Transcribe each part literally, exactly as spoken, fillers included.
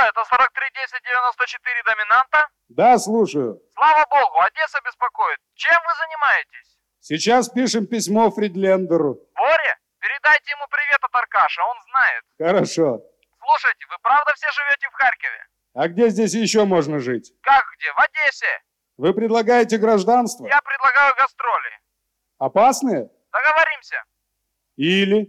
это сорок три десять девяносто четыре доминанта? Да, слушаю. Слава богу, Одесса беспокоит. Чем вы занимаетесь? Сейчас пишем письмо Фридлендеру. Боре? Передайте ему привет от Аркаша, он знает. Хорошо. Слушайте, вы правда все живете в Харькове? А где здесь еще можно жить? Как где? В Одессе. Вы предлагаете гражданство? Я предлагаю гастроли. Опасные? Договоримся. Или...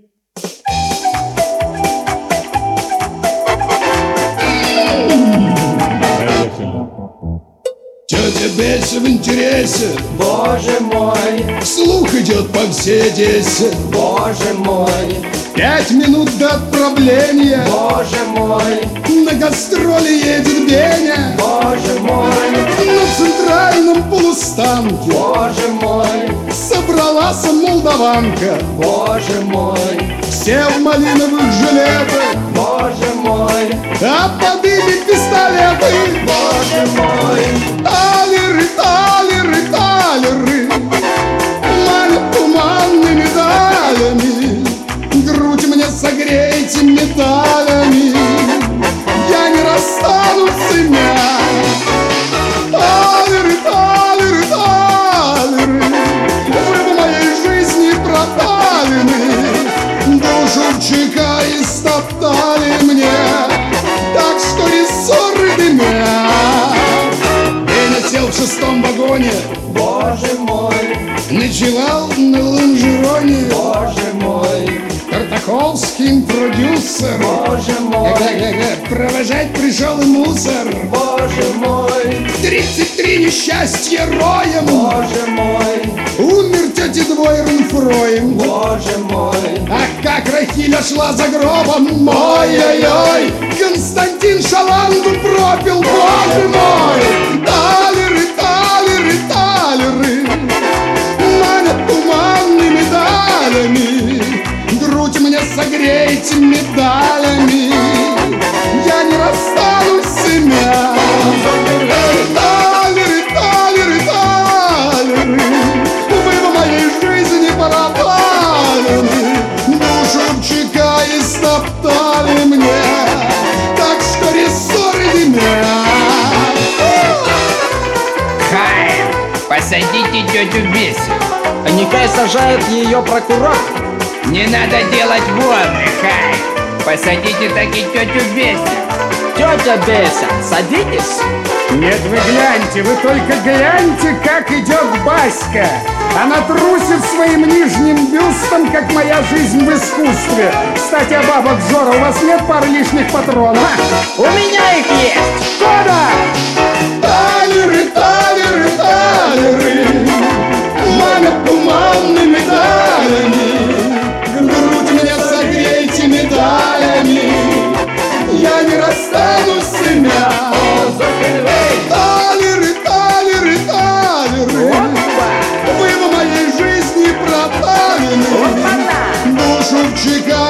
Тетя Беся в интересе, боже мой, слух идет по всей Одессе, боже мой, пять минут до отправления, боже мой, на гастроли едет Беня, боже мой, на центральном полустанке, боже мой, собралась молдаванка, боже мой, все в малиновых жилетах, боже мой, а под ими пистолеты, боже мой. Талеры, талеры, талеры, манят туманными медалями, грудь мне согрейте медалями, я не расстанусь с ими. Талеры, талеры, талеры, вы в моей жизни пропалены, душу в ЧК истоптали мне, так что рессоры дымят. Сел в шестом вагоне, Боже мой, ночевал на лонжероне, боже мой, Тартаковский продюсер, боже мой, Ага-га-га, провожать пришел и мусор, боже мой, тридцать три несчастья роем, боже мой, умер тетя Двойренфроем, боже мой, ах, как Рахиля шла за гробом, ой-ой-ой, Константин шаланду пропил, боже мой, талеры, талеры, талеры, манят туманными медалями, грудь мне согрейте медалями, я не расстанусь с ими. Талеры, талеры, талеры, вы в моей жизни пропалены, душу в ЧК истоптали мне, так что рессоры дымят. Хай, посадите тетю Бесю. А Никай сажает ее прокурор. Не надо делать войны, Хай. Посадите таки тетю Бесю. Тетя Беся, садитесь. Нет, вы гляньте, вы только гляньте, как идет Баська. Она трусит своим нижним бюстом, как моя жизнь в искусстве. Кстати, а бабок Жора, у вас нет пары лишних патронов? У меня их есть. Куда? Талеры, талеры, талеры, манят туманными медалями, грудь мне согрейте медалями, я не расстанусь с ими. Талеры, талеры, талеры, вы в моей жизни пропалены, душу в ЧК